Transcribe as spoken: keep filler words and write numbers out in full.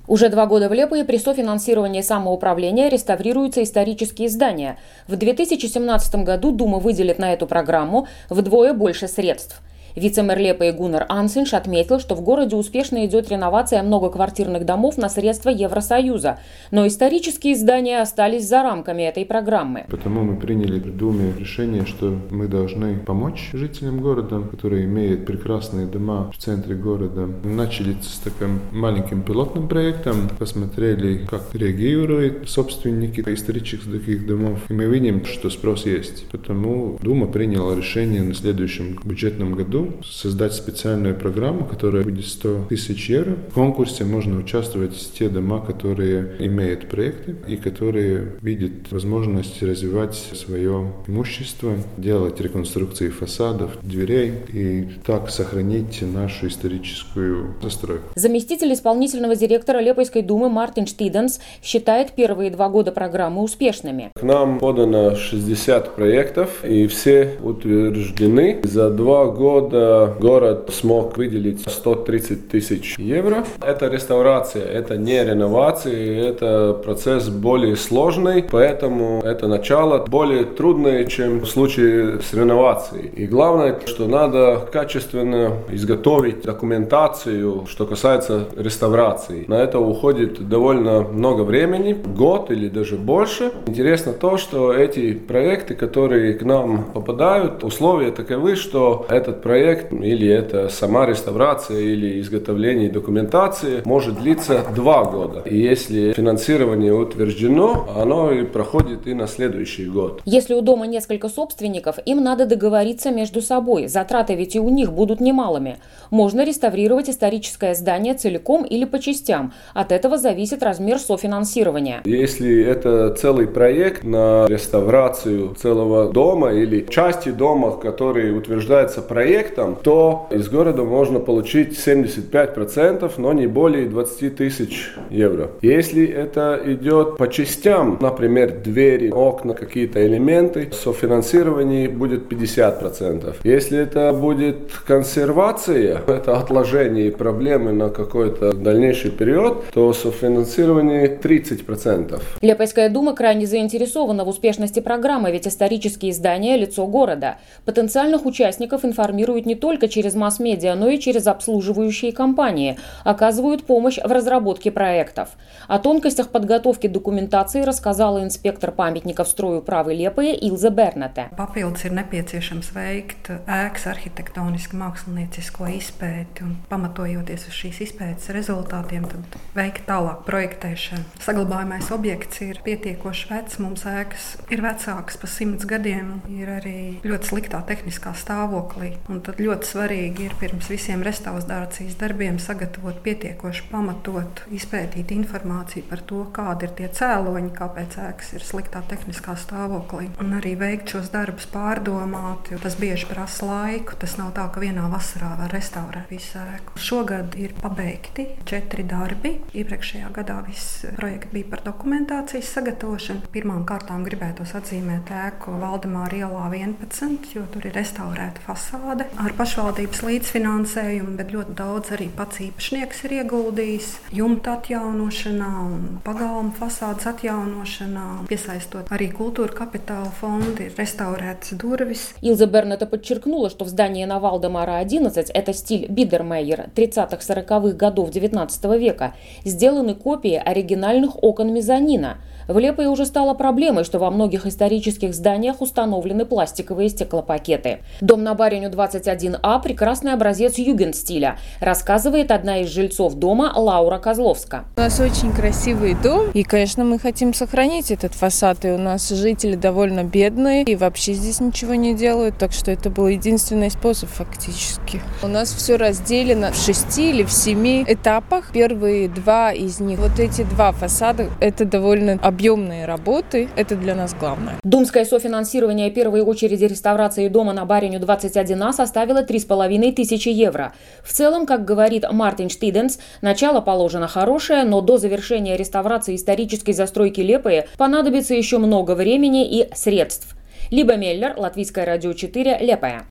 Уже два года в Лепое при софинансировании самоуправления реставрируются исторические здания. В две тысячи семнадцатом году Дума выделит на эту программу вдвое больше средств. Вице-мэр Лепое Гуннар Ансинш отметил, что в городе успешно идет реновация многоквартирных домов на средства Евросоюза, но исторические здания остались за рамками этой программы. Потому мы приняли в Думе решение, что мы должны помочь жителям города, которые имеют прекрасные дома в центре города. Мы начали с таким маленьким пилотным проектом, посмотрели, как реагируют собственники исторических таких домов, и мы видим, что спрос есть. Потому Дума приняла решение на следующем бюджетном году создать специальную программу, которая будет сто тысяч евро. В конкурсе можно участвовать в те дома, которые имеют проекты и которые видят возможность развивать свое имущество, делать реконструкции фасадов, дверей и так сохранить нашу историческую застройку. Заместитель исполнительного директора Лепойской думы Мартин Штиденс считает первые два года программы успешными. К нам подано шестьдесят проектов, и все утверждены. За два года город смог выделить сто тридцать тысяч евро. Это реставрация, это не реновация, это процесс более сложный, поэтому это начало более трудное, чем в случае с реновацией. И главное, что надо качественно изготовить документацию, что касается реставрации. На это уходит довольно много времени, год или даже больше. Интересно то, что эти проекты, которые к нам попадают, условия таковы, что этот проект или это сама реставрация или изготовление документации может длиться два года. И если финансирование утверждено, оно и проходит и на следующий год. Если у дома несколько собственников, им надо договориться между собой. Затраты ведь и у них будут немалыми. Можно реставрировать историческое здание целиком или по частям. От этого зависит размер софинансирования. Если это целый проект на реставрацию целого дома или части дома, который утверждается проектом, то из города можно получить семьдесят пять процентов, но не более двадцать тысяч евро. Если это идет по частям, например, двери, окна, какие-то элементы, софинансирование будет пятьдесят процентов. Если это будет консервация, это отложение проблемы на какой-то дальнейший период, то софинансирование тридцать процентов. Лепойская дума крайне заинтересована в успешности программы, ведь исторические здания – лицо города. Потенциальных участников информируют не только через масс-медиа, но и через обслуживающие компании, оказывают помощь в разработке проектов. О тонкостях подготовки документации рассказала инспектор памятников стройуправы Liepāja Ilze Bernate. Papildus ir nepieciešams veikt ēkas arhitektonisku māksliniecisko izpēti un pamatojoties uz šīs izpētes rezultātiem, tad veikt tālāk projektēšanu. Saglabājamais objekts ir pietiekoši vecs, mums ēkas ir vecākas pa simts gadiem, ir arī ļoti sliktā tehniskā stāvoklī. Un tad ļoti svarīgi ir pirms visiem restaurācijas darbiem sagatavot pietiekoši pamatot, izpētīt informāciju par to, kādi ir tie cēloņi, kāpēc ēkas ir sliktā tehniskā stāvoklī. Un arī veikt šos darbus pārdomāti, jo tas bieži prasa laiku. Tas nav tā, ka vienā vasarā var restaurēt visu ēku. Šogad ir pabeigti četri darbi. Iepriekšējā gadā viss projekts bija par dokumentācijas sagatavošanu. Pirmām kārtām gribētos atzīmēt ēku Valdemāra ielā vienpadsmit, jo tur ir restaurēta fasāde ar pašvaldības līdzfinansējumu, bet ļoti daudz arī pats īpašnieks ir ieguldījis jumta atjaunošanā un pagalma fasādes atjaunošanā, piesaistot arī kultūra kapitāla fondi, ir restaurētas durvis. Илзе Бернате подчеркнула, что в здании на Валдемара одиннадцать, это стиль Бидермейер тридцатых-сороковых годов девятнадцатого века, сделаны копии оригинальных окон мезонина. В Лепое уже стало проблемой, что во многих исторических зданиях установлены пластиковые стеклопакеты. Дом на Бареню двадцать один А – прекрасный образец югенстиля, рассказывает одна из жильцов дома Лаура Козловска. У нас очень красивый дом, и, конечно, мы хотим сохранить этот фасад, и у нас жители довольно бедные, и вообще здесь ничего не делают, так что это был единственный способ фактически. У нас все разделено в шести или в семи этапах. Первые два из них, вот эти два фасада, это довольно объемные работы, это для нас главное. Думское софинансирование первой очереди реставрации дома на Бареню двадцать один А составило три с половиной тысячи евро. В целом, как говорит Мартин Штиденс, начало положено хорошее, но до завершения реставрации исторической застройки Лепое понадобится еще много времени и средств. Либа Меллер, Латвийское радио четыре, Лепое.